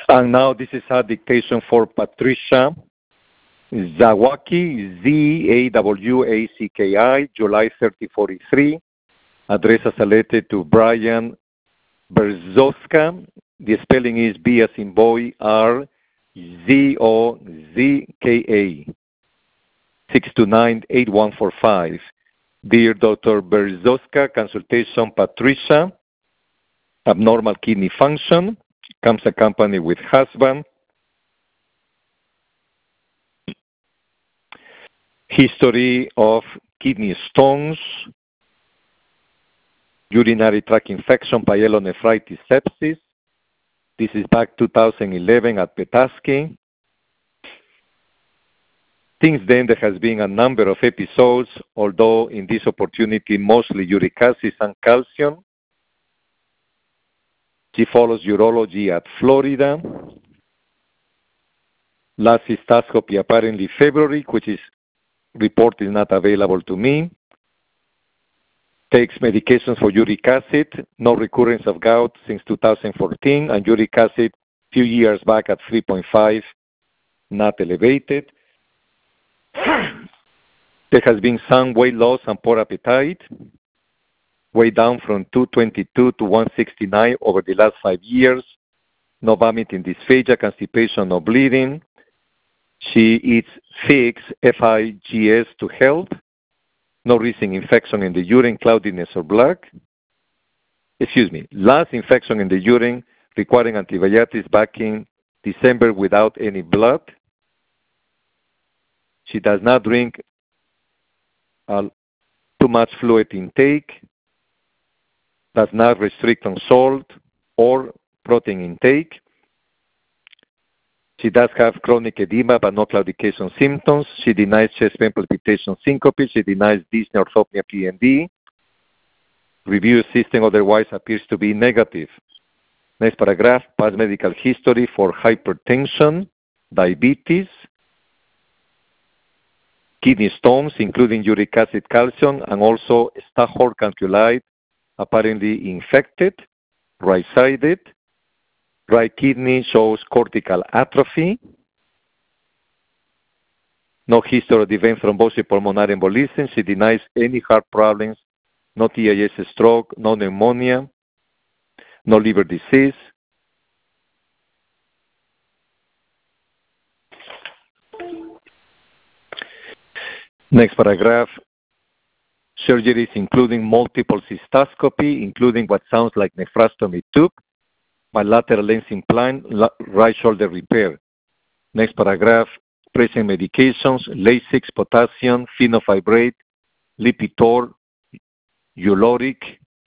And now this is a dictation for Patricia Zawacki, Zawacki, July 30, 43. Address as a letter to Brian Berzowska. The spelling is B as in boy, R, Z-O-Z-K-A, 629-8145. Dear Dr. Berzowska, consultation Patricia, abnormal kidney function, comes accompanied with husband, history of kidney stones, urinary tract infection, pyelonephritis, sepsis. This is back 2011 at Petoskey. Since then, there has been a number of episodes, although in this opportunity, mostly uric acid and calcium. She follows urology at Florida. Last cystoscopy apparently February, which is report is not available to me. Takes medications for uric acid, no recurrence of gout since 2014, and uric acid few years back at 3.5, not elevated. There has been some weight loss and poor appetite, way down from 222 to 169 over the last 5 years. No vomiting, dysphagia, constipation, no bleeding. She eats figs, F-I-G-S, to help. No recent infection in the urine, cloudiness or blood. Last infection in the urine requiring antibiotics back in December without any blood. She does not drink too much fluid intake, does not restrict on salt or protein intake. She does have chronic edema but no claudication symptoms. She denies chest pain, palpitation, syncope. She denies dyspnea, orthopnea, PND. Review system otherwise appears to be negative. Next paragraph, past medical history for hypertension, diabetes, kidney stones, including uric acid, calcium, and also Stahor calculi, apparently infected, right-sided. Right kidney shows cortical atrophy. No history of event thrombosis, pulmonary embolism. She denies any heart problems, no TIS stroke, no pneumonia, no liver disease. Next paragraph. Surgeries including multiple cystoscopy, including what sounds like nephrostomy tube, bilateral lens implant, right shoulder repair. Next paragraph, present medications, Lasix, potassium, fenofibrate, Lipitor, Uloric,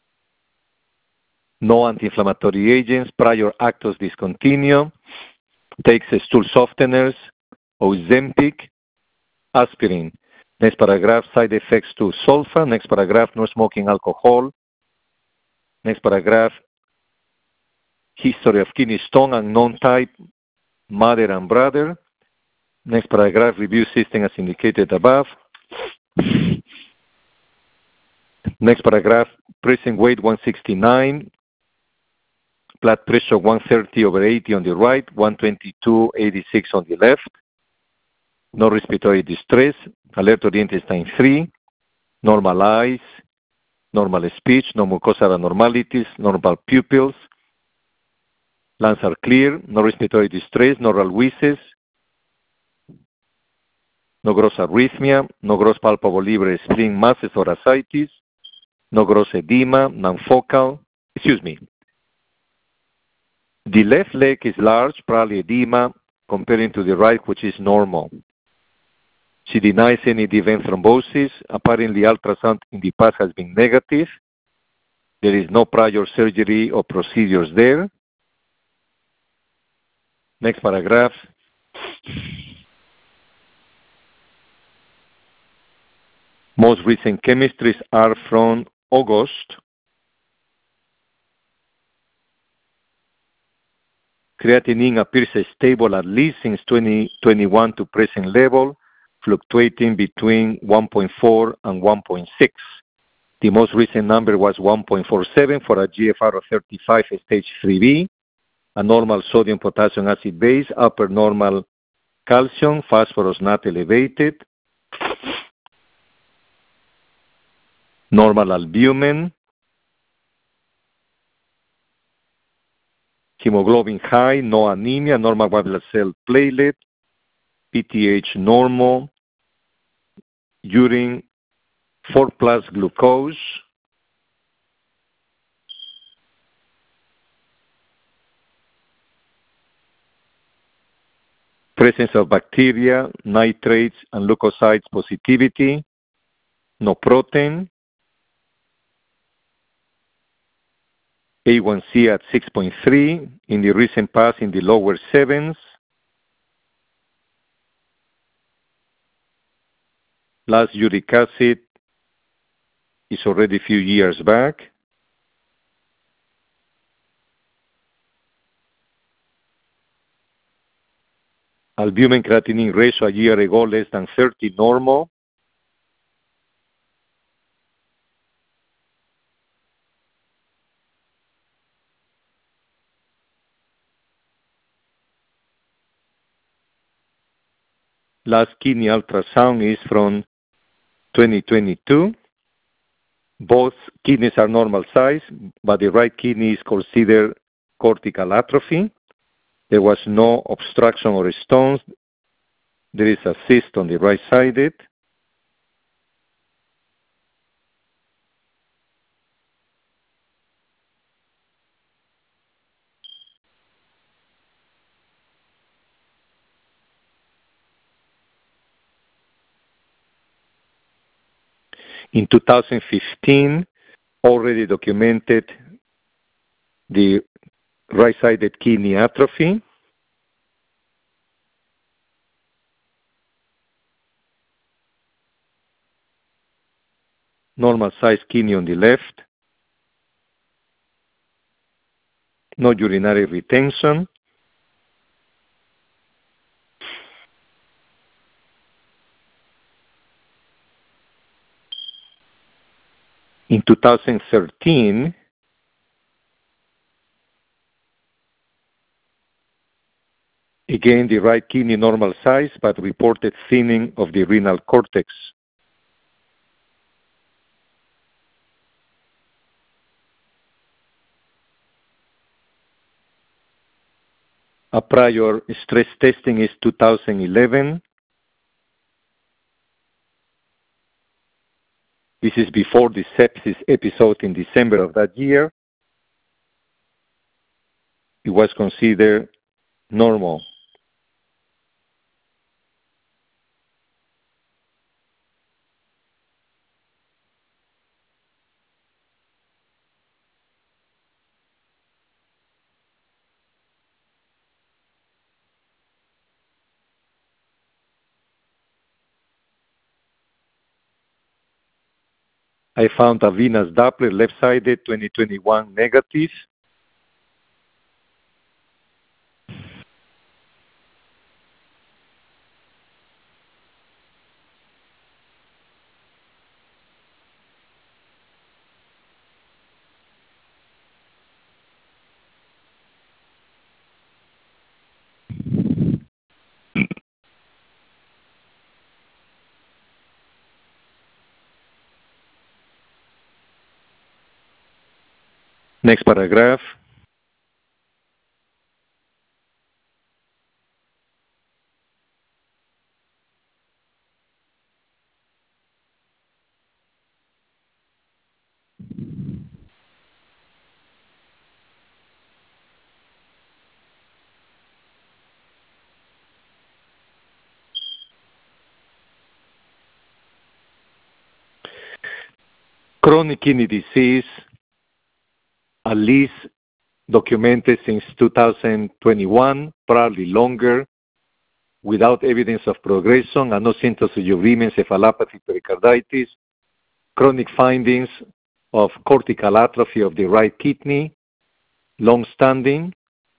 no anti-inflammatory agents, prior Actos discontinued, takes stool softeners, Ozempic, aspirin. Next paragraph, side effects to sulfa. Next paragraph, no smoking alcohol. Next paragraph, history of kidney stone and non-type, mother and brother. Next paragraph, review system as indicated above. Next paragraph, present weight 169, blood pressure 130/80 on the right, 122/86 on the left. No respiratory distress, alert to the intestine 3, normal eyes, normal speech, no mucosal abnormalities, normal pupils, lungs are clear, no respiratory distress, no oral wheezes, no gross arrhythmia, no gross palpable liver spleen masses or ascites, no gross edema, non-focal. The left leg is large, probably edema, comparing to the right, which is normal. She denies any event thrombosis. Apparently, ultrasound in the past has been negative. There is no prior surgery or procedures there. Next paragraph. Most recent chemistries are from August. Creatinine appears stable at least since 2021 to present level, fluctuating between 1.4 and 1.6. The most recent number was 1.47 for a GFR of 35 stage 3B. a normal sodium potassium acid base, upper normal calcium, phosphorus not elevated, normal albumin, hemoglobin high, no anemia, normal white blood cell platelet, PTH normal, urine 4 plus glucose, presence of bacteria, nitrates, and leukocytes positivity, no protein, A1C at 6.3, in the recent past in the lower 7s, last uric acid is already a few years back. Albumin creatinine ratio a year ago less than 30 normal. Last kidney ultrasound is from 2022. Both kidneys are normal size, but the right kidney is considered cortical atrophy. There was no obstruction or stones. There is a cyst on the right-sided. In 2015, already documented the right-sided kidney atrophy. Normal size kidney on the left. No urinary retention. In 2013, again, the right kidney normal size, but reported thinning of the renal cortex. A prior stress testing is 2011. This is before the sepsis episode in December of that year. It was considered normal. I found a venous Doppler left-sided 2021 negative. Next paragraph. Chronic kidney disease, at least documented since 2021, probably longer, without evidence of progression and no symptoms of uremia, encephalopathy, pericarditis, chronic findings of cortical atrophy of the right kidney, long-standing,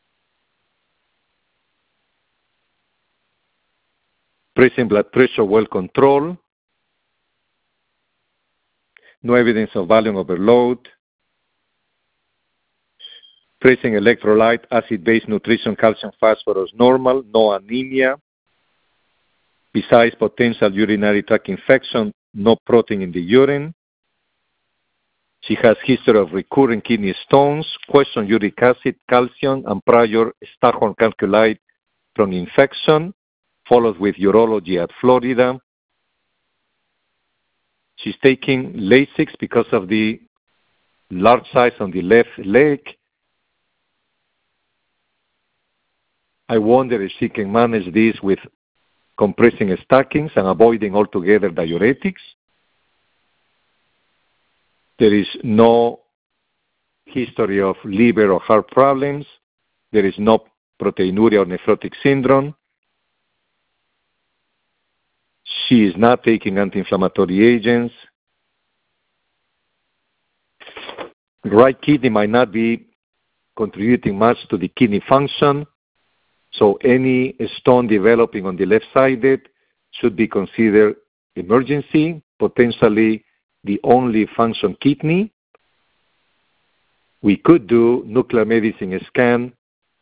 present blood pressure well controlled, no evidence of volume overload, Pressing electrolyte, acid-base nutrition, calcium, phosphorus, normal, no anemia. Besides potential urinary tract infection, no protein in the urine. She has history of recurring kidney stones, question uric acid, calcium, and prior Staghorn calculi from infection, followed with urology at Florida. She's taking Lasix because of the large size on the left leg. I wonder if she can manage this with compressing stockings and avoiding altogether diuretics. There is no history of liver or heart problems. There is no proteinuria or nephrotic syndrome. She is not taking anti-inflammatory agents. Right kidney might not be contributing much to the kidney function, so any stone developing on the left-sided should be considered emergency, potentially the only function kidney. We could do nuclear medicine scan,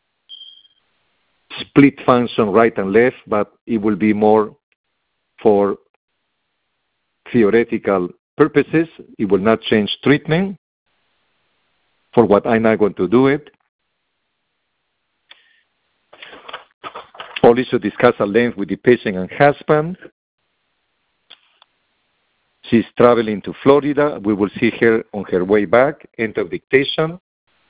split function right and left, but it will be more for theoretical purposes. It will not change treatment for what I'm not going to do it. Only to discuss at length with the patient and husband. She's traveling to Florida. We will see her on her way back. End of dictation.